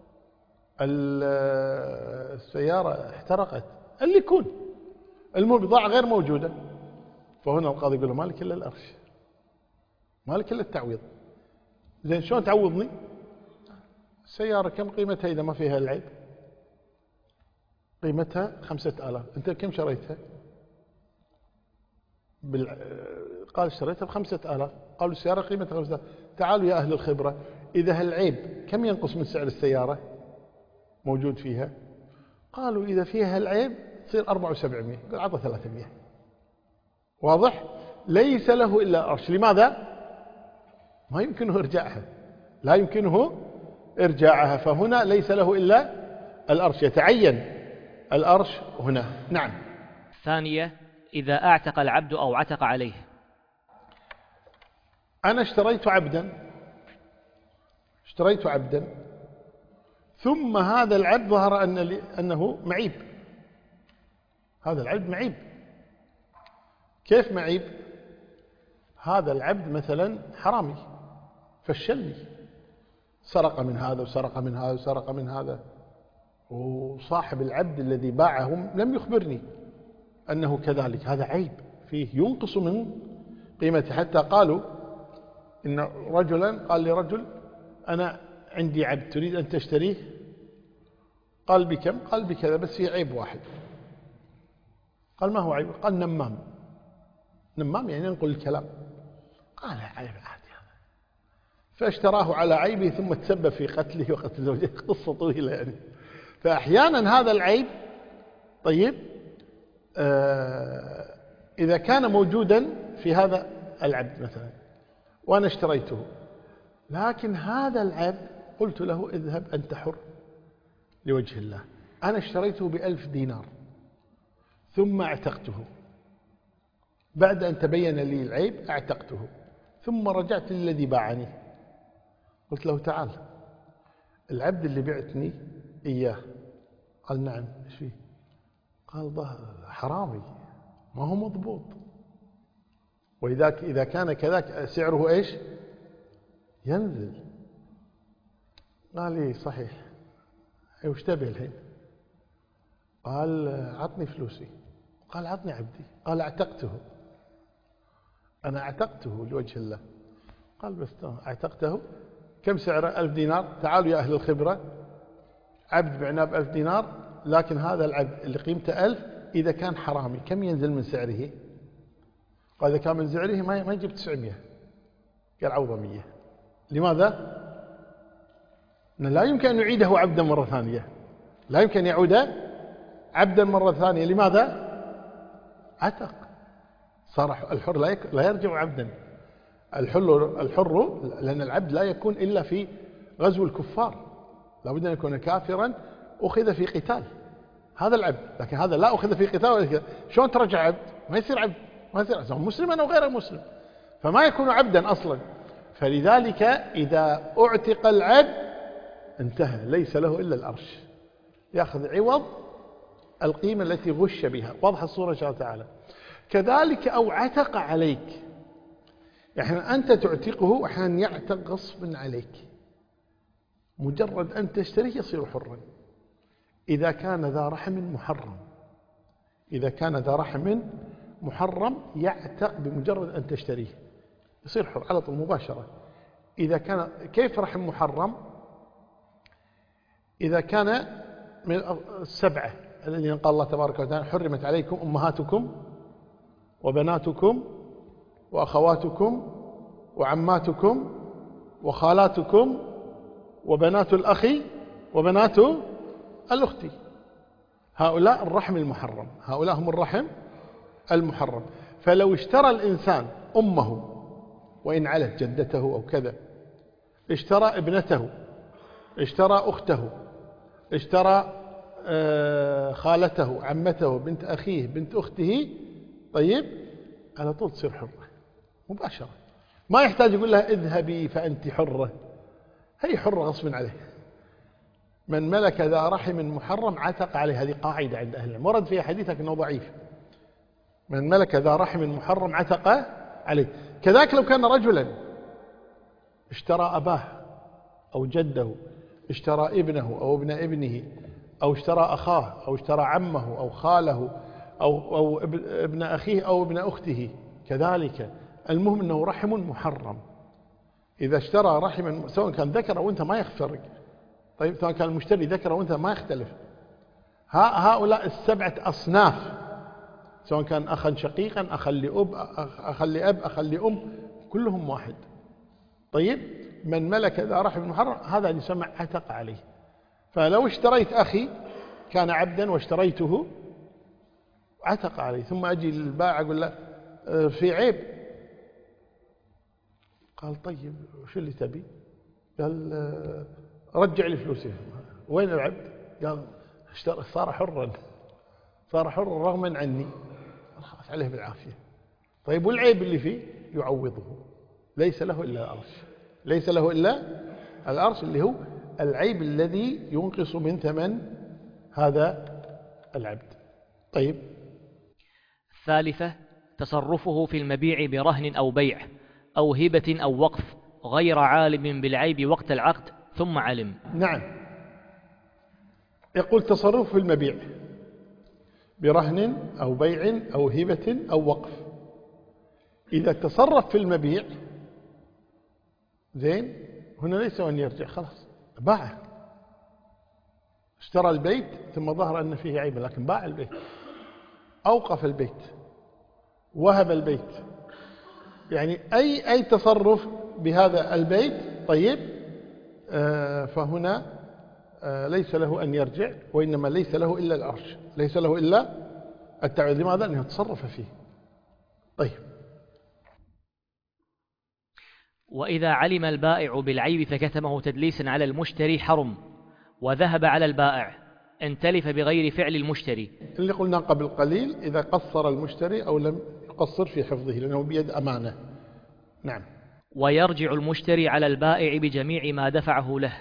السيارة احترقت، اللي يكون البضاعة غير موجودة. فهنا القاضي يقول له مالك إلا الأرش، مالك إلا التعويض. زين شلون تعوضني؟ السيارة كم قيمتها إذا ما فيها العيب؟ قيمتها 5000. أنت كم شريتها؟ قال اشتريتها ب5000. قالوا السيارة قيمتها 5000. تعالوا يا أهل الخبرة، إذا هالعيب كم ينقص من سعر السيارة موجود فيها؟ قالوا إذا فيها العيب تصير 4700. قال عطى 300. واضح؟ ليس له إلا الأرش. لماذا؟ ما يمكنه إرجاعها، لا يمكنه إرجاعها. فهنا ليس له إلا الأرش، يتعين الأرش هنا. نعم. ثانية، إذا أعتق العبد أو عتق عليه. أنا اشتريت عبدا ثم هذا العبد ظهر أنه معيب. هذا العبد معيب. كيف معيب؟ هذا العبد مثلا حرامي فشلني، سرق من هذا وسرق من هذا وسرق من هذا، وصاحب العبد الذي باعه لم يخبرني أنه كذلك. هذا عيب فيه ينقص من قيمته. حتى قالوا إن رجلا قال لرجل أنا عندي عبد تريد أن تشتريه؟ قال بكم؟ قال بكذا، بس في عيب واحد. قال ما هو عيب؟ قال نمام يعني ينقل الكلام. قال عيب عادي هذا. فاشتراه على عيبه ثم تسبب في قتله وقتل زوجته. قصة طويلة يعني. فأحيانا هذا العيب طيب إذا كان موجودا في هذا العبد مثلا وأنا اشتريته، لكن هذا العبد قلت له اذهب أنت حر لوجه الله. أنا اشتريته ب1000 دينار ثم اعتقته، بعد أن تبين لي العيب اعتقته، ثم رجعت للذي باعني قلت له تعال العبد اللي بعتني إياه. قال نعم. ايش فيه؟ قال حرامي ما هو مضبوط، وإذا كان كذاك سعره ايش؟ ينزل. قال لي صحيح. وش تبي الحين؟ قال عطني فلوسي. قال عطني عبدي. قال اعتقته، أنا اعتقته لوجه الله. قال بس اعتقته. كم سعره؟ 1000 دينار. تعالوا يا أهل الخبرة، عبد بعناه ب1000 دينار، لكن هذا العبد اللي قيمته 1000 إذا كان حرامي كم ينزل من سعره؟ قال إذا كان من سعره ما يجيب 900. قال عوضه 100. لماذا؟ لا يمكن أن يعيده عبدا مرة ثانية، لا يمكن أن يعود عبدا مرة ثانية. لماذا؟ عتق، صار الحر لا يرجع عبدا. الحر لأن العبد لا يكون إلا في غزو الكفار، لابد أن يكون كافرا أخذ في قتال، هذا العبد. لكن هذا لا أخذ في قتال، شلون ترجع عبد؟ ما يصير عبد، ما يصير مسلما أو غير مسلم، فما يكون عبدا أصلا. فلذلك إذا أعتق العبد انتهى، ليس له إلا الأرش، يأخذ عوض القيمة التي غش بها. واضح الصورة إن شاء الله تعالى. كذلك أو عتق عليك، يعني أنت تعتقه وأحيانا يعتق غصبا عليك، مجرد أن تشتريه يصير حرا. إذا كان ذا رحم محرم، إذا كان ذا رحم محرم يعتق بمجرد أن تشتريه يصير حر على طول مباشرة. إذا كان كيف رحم محرم؟ إذا كان من السبعة الذين قال الله تبارك وتعالى حرمت عليكم أمهاتكم وبناتكم وأخواتكم وعماتكم وخالاتكم وبنات الأخ وبنات الأخت، هؤلاء الرحم المحرم، هؤلاء هم الرحم المحرم. فلو اشترى الإنسان أمه وإن علت جدته أو كذا، اشترى ابنته، اشترى أخته، اشترى خالته، عمته، بنت أخيه، بنت أخته، طيب على طول تصير حرة مباشرة، ما يحتاج يقول لها اذهبي فأنت حرة، هي حرة غصب عليه. من ملك ذا رحم محرم عتق عليه، هذه قاعدة عند أهل العلم، ورد فيها حديث لكنه ضعيف، من ملك ذا رحم محرم عتق عليه. كذلك لو كان رجلا اشترى أباه أو جده، اشترى ابنه أو ابن ابنه، أو اشترى أخاه أو اشترى عمه أو خاله أو ابن أخيه أو ابن أخته، كذلك المهم أنه رحم محرم. إذا اشترى رحما سواء كان ذكر أو أنثى ما يفرق، طيب سواء كان المشتري ذكر أو أنثى ما يختلف. هؤلاء السبعة أصناف، سواء كان أخا شقيقا، أخا لأب، أخا لأب، أخا لأم، كلهم واحد. طيب من ملك ذا رحم محرم هذا يسمى عتق عليه. فلو اشتريت أخي كان عبدا واشتريته عتق عليه، ثم أجي للبائع أقول له في عيب، قال طيب شو اللي تبي؟ قال رجع لي فلوسي. وين العبد؟ قال صار حرا، صار حرا رغما عني، خلاص عليه بالعافية. طيب والعيب اللي فيه؟ يعوضه، ليس له إلا الأرش، ليس له إلا الأرش اللي هو العيب الذي ينقص من ثمن هذا العبد. طيب الثالثة تصرفه في المبيع برهن أو بيع أو هبة أو وقف غير عالم بالعيب وقت العقد ثم علم. نعم، يقول تصرف في المبيع برهن أو بيع أو هبة أو وقف. إذا تصرف في المبيع زين، هنا ليس أن يرجع، خلاص باعه، اشترى البيت ثم ظهر أن فيه عيب لكن باع البيت، أوقف البيت، وهب البيت، يعني أي تصرف بهذا البيت. طيب فهنا ليس له أن يرجع، وإنما ليس له إلا العرش، ليس له إلا التعويض. لماذا؟ أنه تصرف فيه. طيب وإذا علم البائع بالعيب فكتمه تدليسا على المشتري حرم، وذهب على البائع ان تلف بغير فعل المشتري. اللي قلنا قبل قليل، إذا قصر المشتري أو لم يقصر في حفظه لأنه بيد أمانة. نعم. ويرجع المشتري على البائع بجميع ما دفعه له،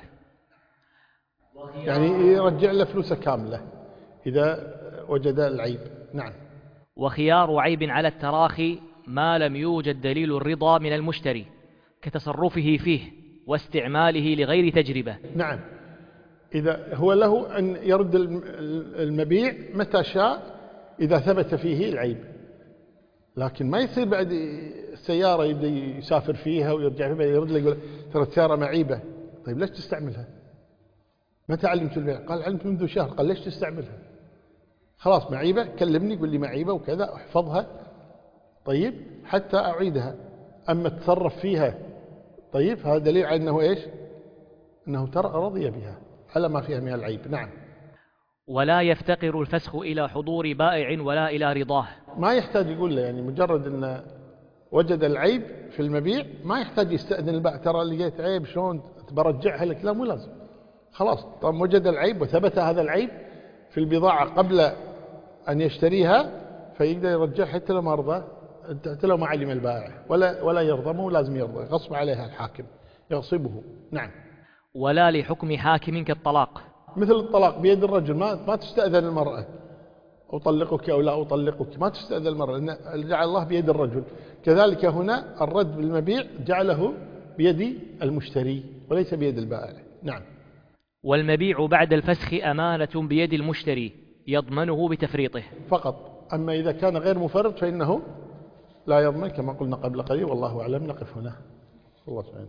يعني يرجع له فلوسه كاملة إذا وجد العيب. نعم. وخيار عيب على التراخي ما لم يوجد دليل الرضا من المشتري كتصرفه فيه واستعماله لغير تجربة. نعم، إذا هو له أن يرد المبيع متى شاء إذا ثبت فيه العيب، لكن ما يصير بعد السيارة يبدأ يسافر فيها ويرجع فيها يرد له يقول ترى السيارة معيبة. طيب ليش تستعملها؟ متى علمت البيع؟ قال علمت منذ شهر. قال ليش تستعملها؟ خلاص معيبة، كلمني قل لي معيبة وكذا احفظها، طيب حتى أعيدها. أما تصرف فيها، طيب هذا دليل على أنه إيش؟ أنه ترى رضي بها على ما فيها من العيب. نعم. ولا يفتقر الفسخ إلى حضور بائع ولا إلى رضاه. ما يحتاج يقول له، يعني مجرد أن وجد العيب في المبيع ما يحتاج يستأذن البائع، ترى لقيت عيب شلون برجعها لك، لا مو لازم، خلاص طب وجد العيب وثبت هذا العيب في البضاعة قبل أن يشتريها فيقدر يرجعها حتى لو ما رضى، حتى لو ما علم البائع ولا يرضى، مو لازم يرضى، غصب عليها الحاكم يغصبه. نعم. ولا لحكم حاكم كالطلاق. مثل الطلاق بيد الرجل، ما تستأذن المرأة أطلقك أو لا أطلقك، ما تستأذن المرأة، لأن جعل الله بيد الرجل. كذلك هنا الرد بالمبيع جعله بيد المشتري وليس بيد البائع. نعم. والمبيع بعد الفسخ أمانة بيد المشتري يضمنه بتفريطه فقط. أما إذا كان غير مفرط فإنه لا يضمن كما قلنا قبل قليل، والله أعلم. نقف هنا. الله سبحانه.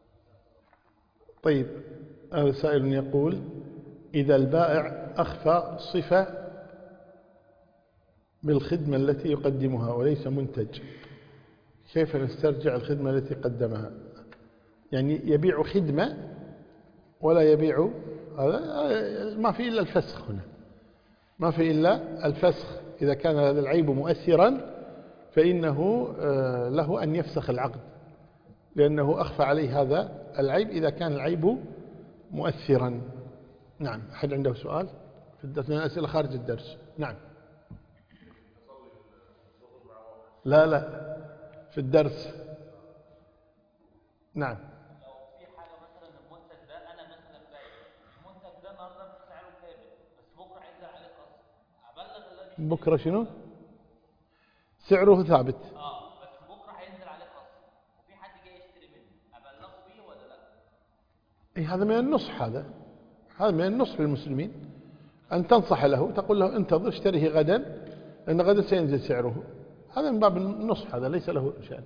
طيب سائل يقول إذا البائع أخفى صفة بالخدمة التي يقدمها وليس منتج، كيف نسترجع الخدمة التي قدمها؟ يعني يبيع خدمة ولا يبيع، ما في إلا الفسخ هنا، ما في إلا الفسخ. إذا كان هذا العيب مؤثرا فإنه له أن يفسخ العقد، لأنه أخفى عليه هذا العيب إذا كان العيب مؤثرا. نعم. أحد عنده سؤال في الدرس؟ من الأسئلة خارج الدرس. نعم. لا في الدرس. نعم. في حاجة مثلا المنتج ده أنا مثلا بايع المنتج ده النهارده سعره كامل، بس بكرة عايز عليه خصم، أبلغ الذي بكرة شنو؟ سعره ثابت. بس بكره هينزل عليه خصم وفي حد جاي يشتري منه، ابلغه بيه ولا لا؟ إيه هذا من النصح، هذا من النصح للمسلمين، أن تنصح له تقول له انتظر اشتريه غدا لأن غدا سينزل سعره. هذا من باب النصح، هذا ليس له شأن.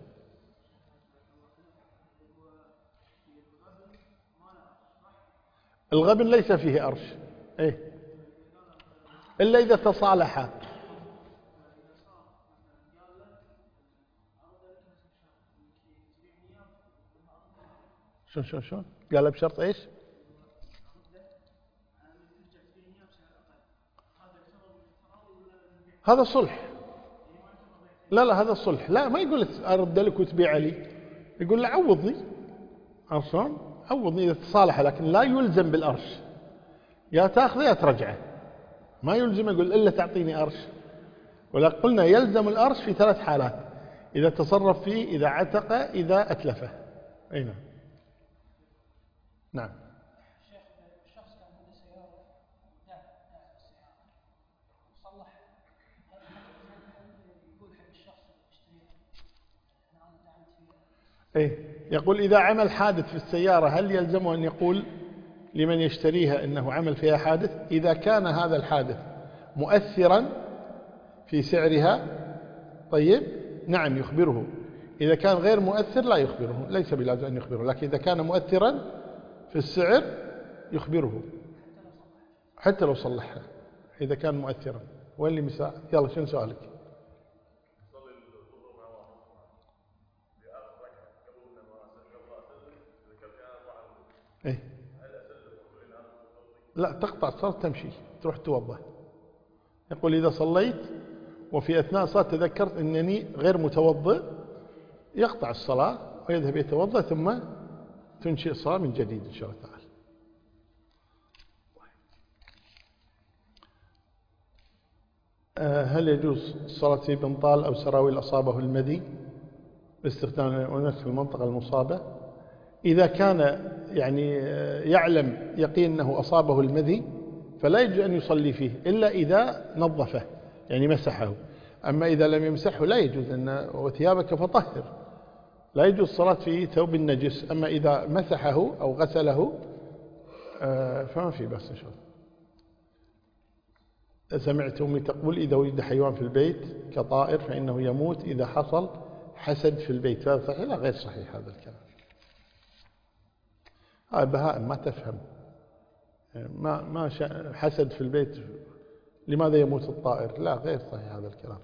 الغبن ليس فيه أرش، إيه إلا إذا تصالحا. شلون قال بشرط إيش؟ هذا صلح. لا هذا صلح، لا ما يقول أرد لك وتبيع لي، يقول له عوضني، عرفان عوضني إذا تصالح، لكن لا يلزم بالأرش، يا تأخذه يا ترجعه، ما يلزم يقول إلا تعطيني أرش. ولا قلنا يلزم الأرش في 3 حالات: إذا تصرف فيه، إذا عتق، إذا أتلفه. أي نعم. نعم. الشخص كان عنده سيارة السيارة صلح، يقول حق الشخص اللي يشتريها أنا دعمت فيها. إيه يقول إذا عمل حادث في السيارة هل يلزمه أن يقول لمن يشتريها إنه عمل فيها حادث؟ إذا كان هذا الحادث مؤثرا في سعرها طيب نعم يخبره. إذا كان غير مؤثر لا يخبره، ليس بلازم أن يخبره، لكن إذا كان مؤثرا في السعر يخبره حتى لو صلحها إذا كان مؤثرا. وين لي مساء؟ يلا شنو سؤالك؟ إيه؟ لا تقطع الصلاة تمشي تروح توضأ. يقول إذا صليت وفي أثناء الصلاة تذكرت أنني غير متوضئ يقطع الصلاة ويذهب يتوضأ ثم تنشئ الصلاة من جديد إن شاء الله تعالى. هل يجوز الصلاة في بنطال أو سراويل أصابه المذي باستخدام ونفس المنطقة المصابة؟ إذا كان يعني يعلم يقين أنه أصابه المذي فلا يجوز أن يصلي فيه إلا إذا نظفه يعني مسحه. أما إذا لم يمسحه لا يجوز، أن وثيابك فطهر، لا يجوز الصلاة في ثوب النجس. أما إذا مسحه أو غسله فما في بأس إن شاء الله. سمعت أمي تقول إذا وجد حيوان في البيت كطائر فإنه يموت إذا حصل حسد في البيت، هذا صحيح؟ لا غير صحيح هذا الكلام. بهائم ما تفهم، ما حسد في البيت لماذا يموت الطائر؟ لا غير صحيح هذا الكلام.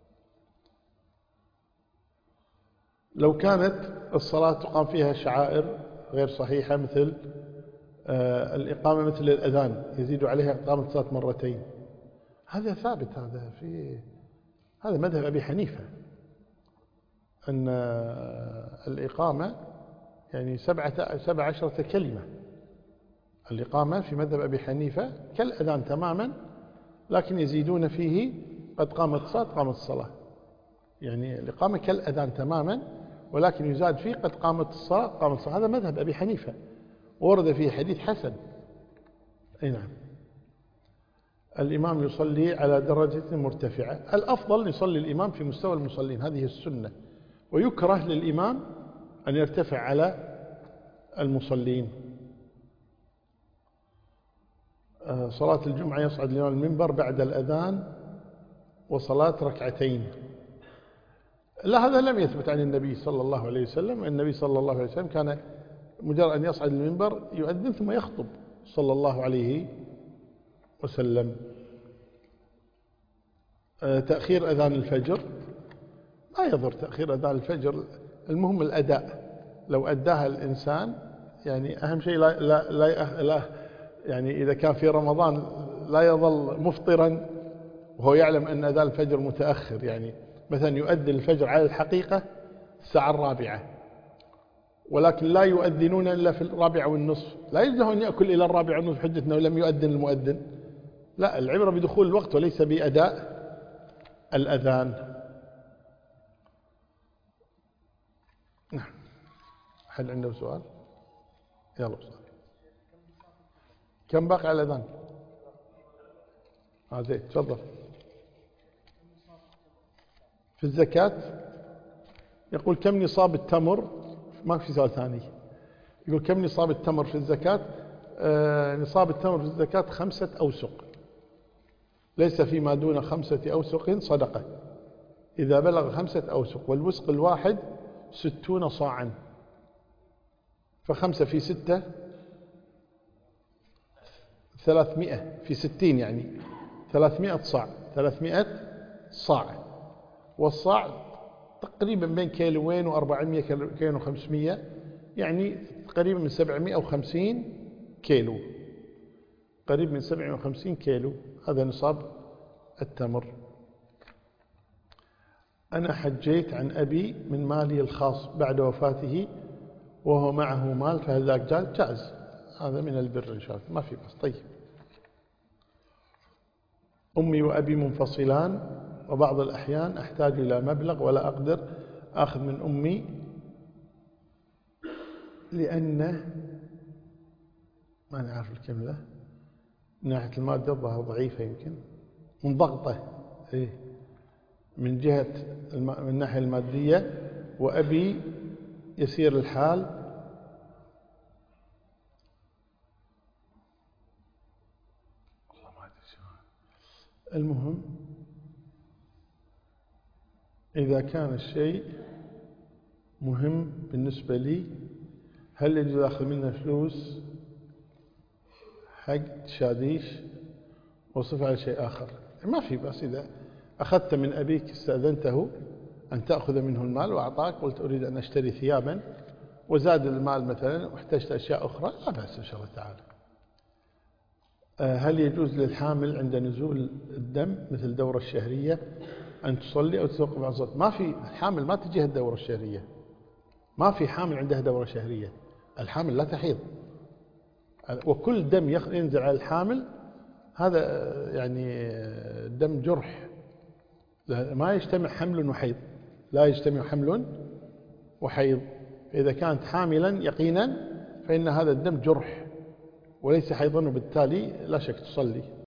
لو كانت الصلاة تقام فيها شعائر غير صحيحة مثل الإقامة مثل الأذان يزيد عليها إقامة الصلاة مرتين، هذا ثابت، هذا مذهب أبي حنيفة أن الإقامة يعني 17 كلمة. الإقامة في مذهب أبي حنيفة كالأذان تماما، لكن يزيدون فيه قد قامت الصلاة قامت الصلاة، يعني الإقامة كالأذان تماما ولكن يزاد فيه قد قامت الصلاة قامت الصلاة. هذا مذهب أبي حنيفة ورد فيه حديث حسن. أي نعم. الإمام يصلي على درجة مرتفعة، الأفضل يصلي الإمام في مستوى المصلين، هذه السنة، ويكره للإمام أن يرتفع على المصلين. صلاة الجمعة يصعد الإمام المنبر بعد الأذان وصلاة ركعتين، لا هذا لم يثبت عن النبي صلى الله عليه وسلم. النبي صلى الله عليه وسلم كان مجرد أن يصعد المنبر يؤذن ثم يخطب صلى الله عليه وسلم. تأخير أذان الفجر ما يضر، تأخير أذان الفجر المهم الأداء، لو أداها الإنسان يعني أهم شيء لا يعني إذا كان في رمضان لا يظل مفطرا وهو يعلم أن أذان الفجر متأخر، يعني مثلا يؤذن الفجر على الحقيقة الساعة 4 ولكن لا يؤذنون إلا في 4:30، لا يجوز أن يأكل إلى 4:30 حجة أنه لم يؤذن المؤذن، لا العبرة بدخول الوقت وليس بأداء الأذان. نعم. هل عنده سؤال؟ يلا بسؤال. كم باقي على الأذان؟ زين تفضل. في في الزكاة. يقول كم نصاب التمر، ما في سؤال ثاني. يقول كم نصاب التمر في الزكاة؟ نصاب التمر في الزكاة 5 أوسق، ليس فيما دون 5 أوسق صدقة. إذا بلغ 5 أوسق، والوسق الواحد 60 صاعا، ف5 في 6 300 في 60 يعني 300 صاع. 300 صاع، والصاع تقريبا بين كيلوين و400 كيلو و500، يعني قريب من 750 كيلو، قريب من 750 كيلو. هذا نصاب التمر. أنا حجيت عن أبي من مالي الخاص بعد وفاته وهو معه مال، فهل ذاك جائز؟ جائز، هذا من البر إن شاء الله، ما في بس. طيب. أمي وأبي منفصلان، وبعض الأحيان أحتاج إلى مبلغ ولا أقدر أخذ من أمي لأنه ما نعرف الكلمة من ناحية المادة الظاهر ضعيفة، يمكن منضغطة من جهة من الناحية المادية، وأبي يسير الحال والله ما أدري شو. المهم إذا كان الشيء مهم بالنسبة لي، هل يجوز أخذ منه فلوس حق شاديش وصف على شيء آخر؟ ما في بس. إذا أخذت من أبيك استأذنته أن تأخذ منه المال وأعطاك، قلت أريد أن أشتري ثيابا وزاد المال مثلا واحتجت أشياء أخرى، لا بأس إن شاء الله تعالى. هل يجوز للحامل عند نزول الدم مثل الدورة الشهرية أن تصلي أو تتوقف عن الصلاة؟ ما في حامل ما تجيها الدورة الشهرية، ما في حامل عندها دورة شهرية. الحامل لا تحيض، وكل دم ينزل على الحامل هذا يعني دم جرح، ما يجتمع حمل وحيض، لا يجتمع حمل وحيض. إذا كانت حاملا يقينا فإن هذا الدم جرح وليس حيضا، وبالتالي لا شك تصلي.